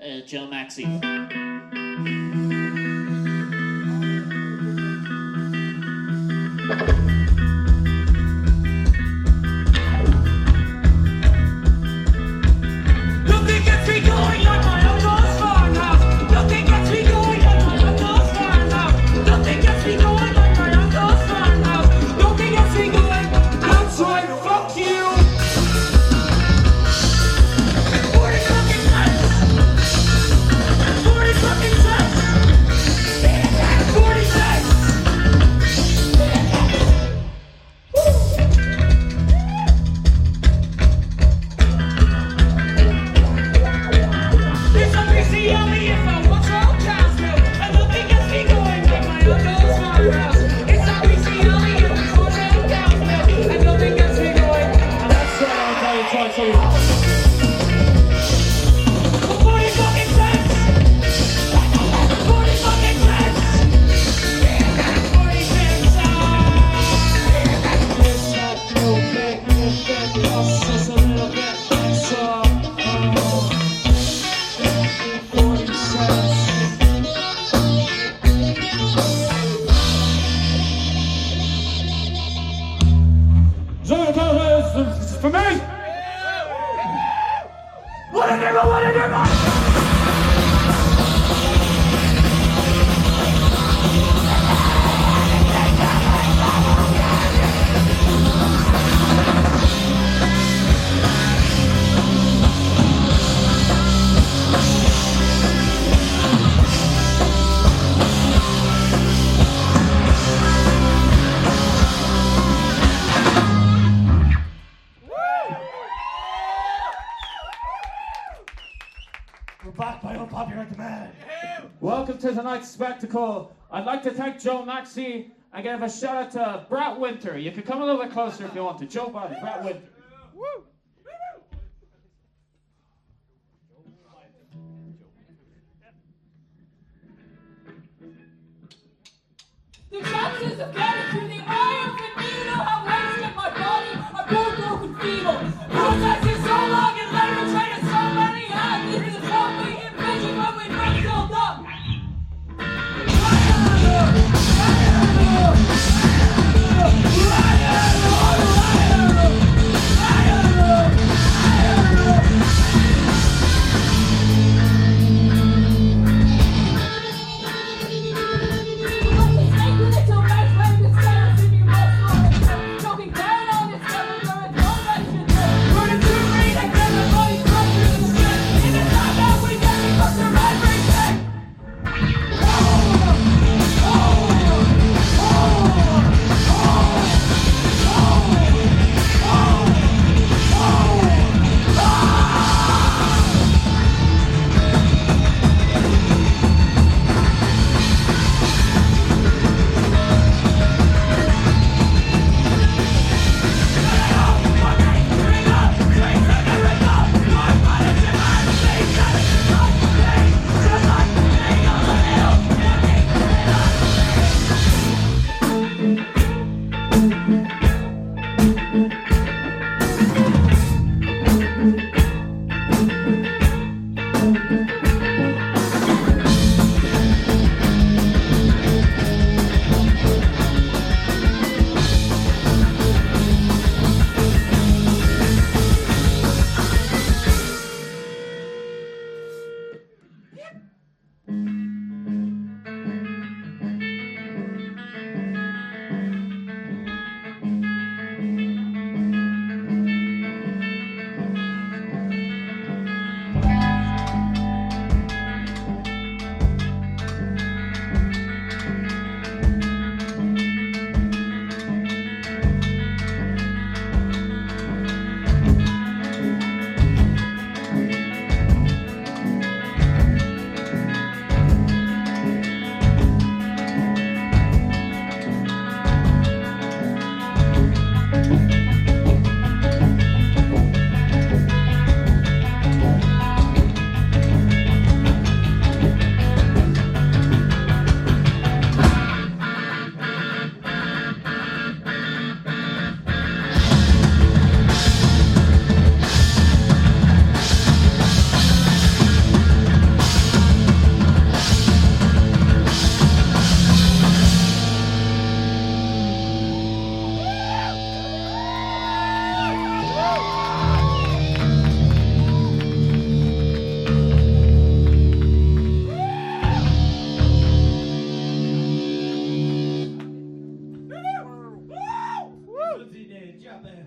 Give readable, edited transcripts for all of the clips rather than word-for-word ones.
Joe Maxey. Nothing gets me going like my uncle's farmhouse. Nothing gets me going like my uncle's farmhouse. Nothing gets me going like my uncle's farmhouse. Nothing gets me going outside. Fuck you. 40 fucking cents. 40 fucking cents. 40 cents. It's obviously only if I watch all cows milk, and nothing gets me going like my uncle's farmhouse. It's obviously only if I watch all cows milk, and nothing gets me going. And that's what I'll tell you twice a week. For 40 fucking cents! 40 fucking cents! 40 cents! It's not no big, it costs just a little bit extra. 40 cents. This is for me! What a nigga, what a nigga! We're back by unpopular demand. Welcome to tonight's spectacle. I'd like to thank Joe Maxey and give a shout out to Brett Winter. You can come a little bit closer if you want to. Joe Body, Brett Winter. The chances of getting through the eye of the needle have wasted my body. I'm both broken feeble. Protesting so long and later traded so many hands. This is what we envisioned when we first built up. Like the snake with its own legs, like the stairs in your mouth.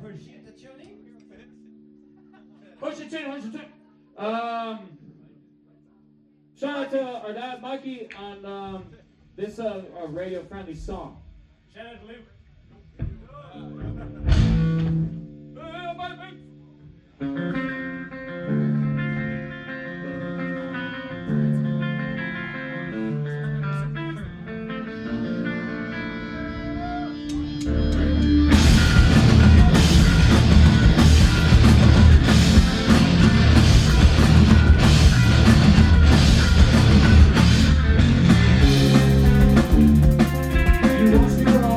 Push it in. Shout out to our dad Mikey on this radio friendly song. Shout out to Luke. You watch me grow.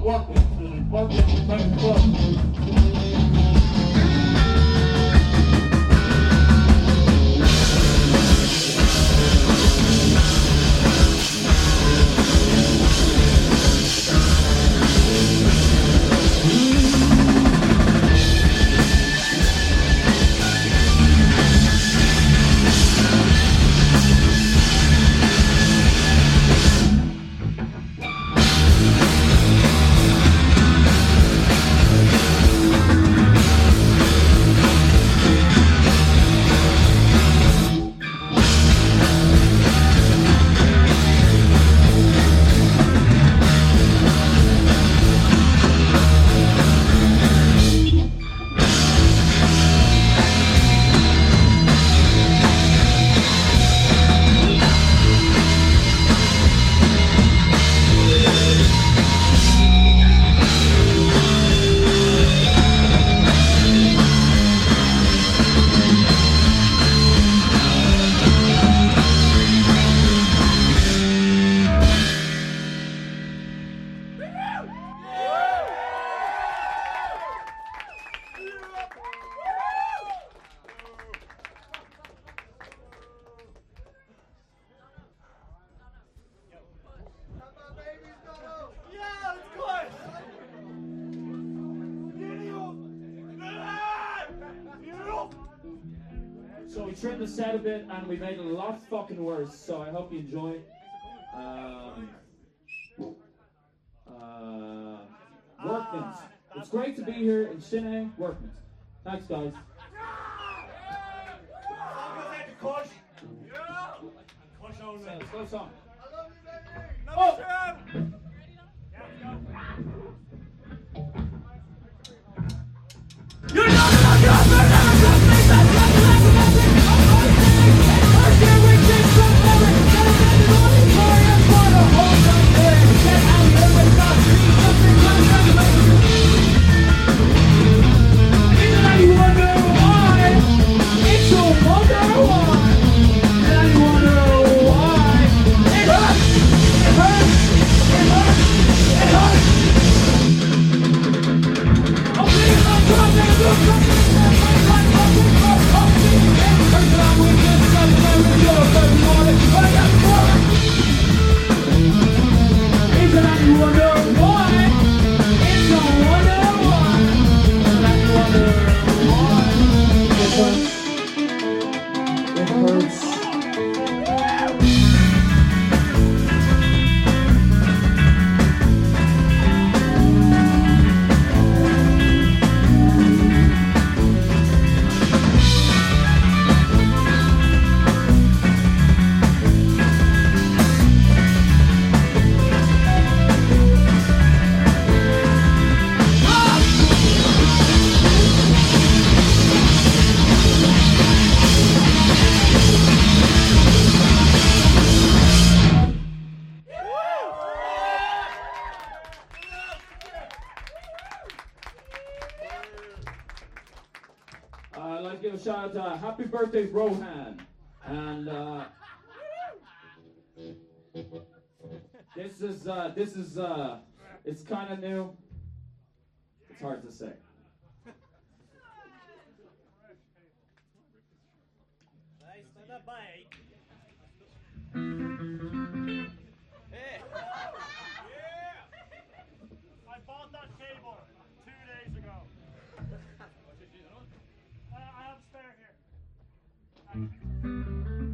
So we trimmed the set a bit and we made it a lot fucking worse, so I hope you enjoy. Workmans. It's great to be here in Shinay, Workmans. Thanks, guys. Slow song. Oh! You're not enough, you're not I'd like to give a shout out to Happy Birthday Rohan. And this is it's kind of new. It's hard to say. Hey. I bought that cable 2 days ago. I have a spare here.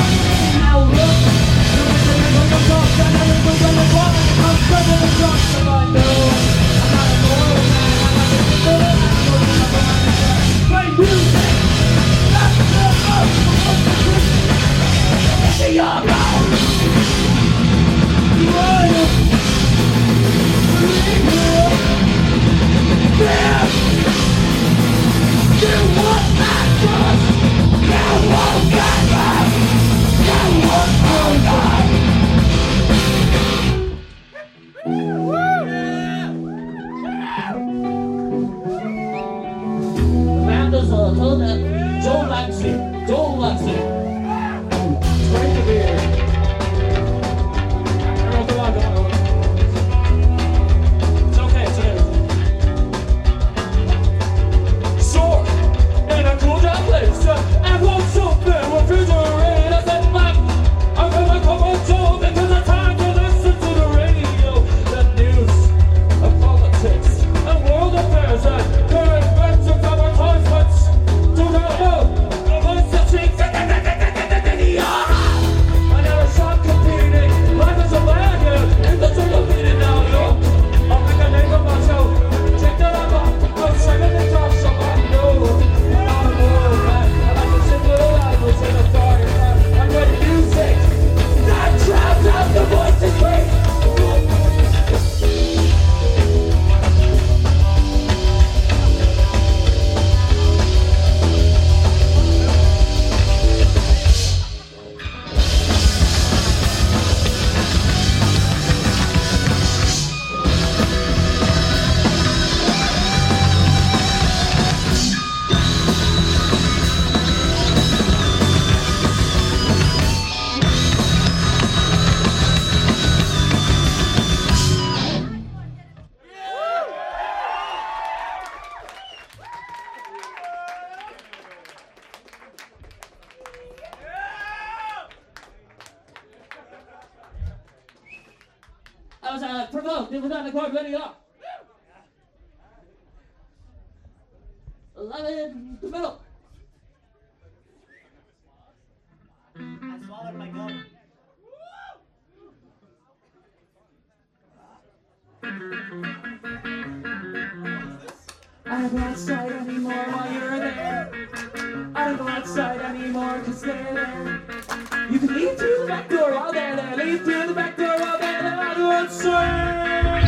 Now look, Joe Maxey. Joe Maxey. It's great to be here. Come on. It's okay, it's okay. So, in a cool down place, I want something refrigerated. I said, man, I'm gonna come on Joe because it's time to listen to the radio. The news, and politics, and world affairs, and current events and advertisements. Do not know the voice of things. I never stop competing. Life is a ladder. It's a total beating now, yo. I'll make a name of myself. Check that I'm up. I'm second to top, so I know. And I'm more, man. I like to sit with the rivals in the fire. I'm ready music. That drowns out the voices, please. I was provoked. It was on the court, ready up. 11, the middle. I swallowed my gum. I don't go outside anymore while you're there. I don't go outside anymore cause they're there. You can leave through the back door while they're there. Leave through the back door while they're there. I don't outside.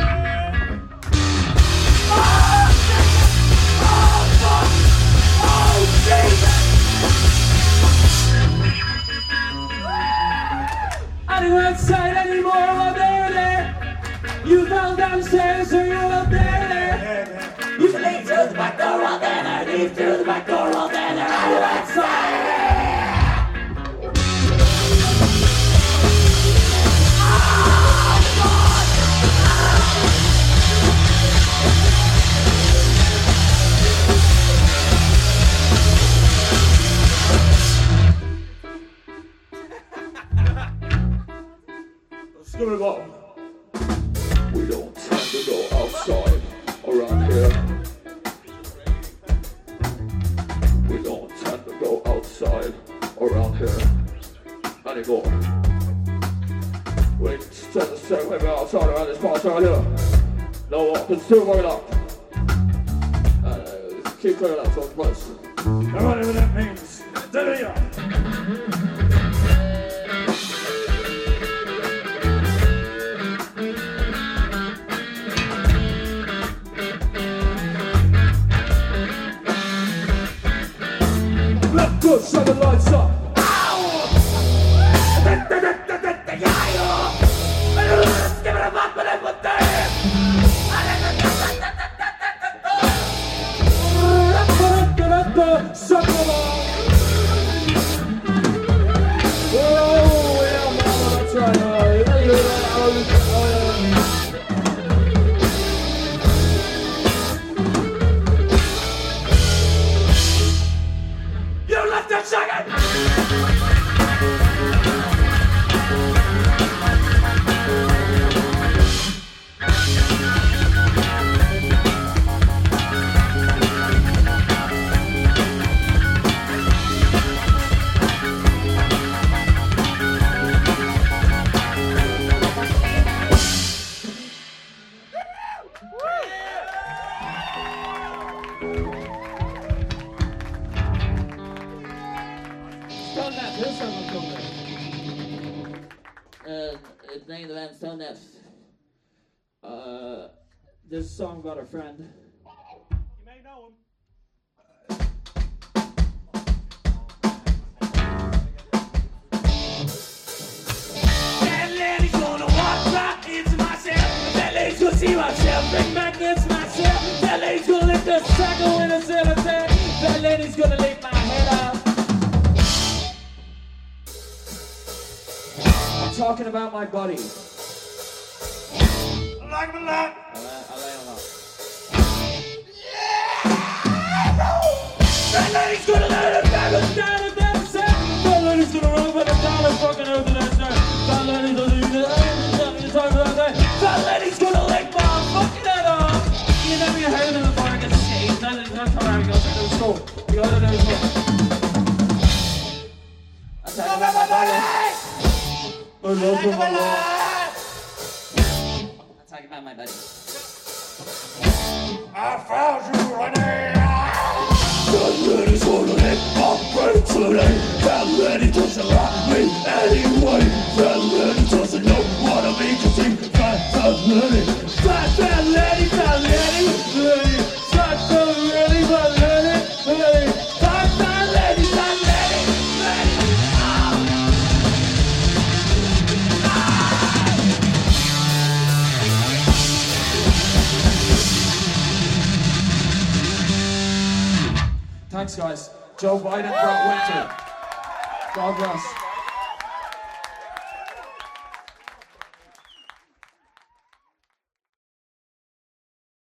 I don't go outside anymore while they're there. You fell downstairs or you up there. You can leave through the back door while they're there. Leave through the back door while they're there. I don't outside. We don't tend to go outside around here. We don't tend to go outside around here anymore. We tend to stay way outside around this part right here. No one can still worry out. Keep clearing out from place. And whatever that means. There you are. Good, shut the lights up. You left that second! It's named the band Stone Deaf. This is a song about our friend. You may know him. That lady's gonna walk right into myself. That lady's gonna see myself, bring back against myself. That lady's gonna lift the sack in a cylinder. That lady's gonna lift my head up. talking about my buddy. I like him a lot. I like him a lot. That lady's gonna let him down and down and down and down. That lady's gonna run up and down and fucking over that side. That lady doesn't even talk about that. That lady's gonna lick my fucking head off. You never heard of it before it gets changed. That's how I go. Let's go. You gotta do it. I'm talking about my body. I love my body. I'm talking about my buddy. I found you, Renee. That lady's gonna lick my brains today. That lady doesn't like me anyway. That lady doesn't know what I mean to see. Fat lady. Fat lady, fat lady, lady. Fat lady, fat lady, lady. Fat lady, fat lady, lady. Thanks, guys. Joe Biden brought winter. God bless.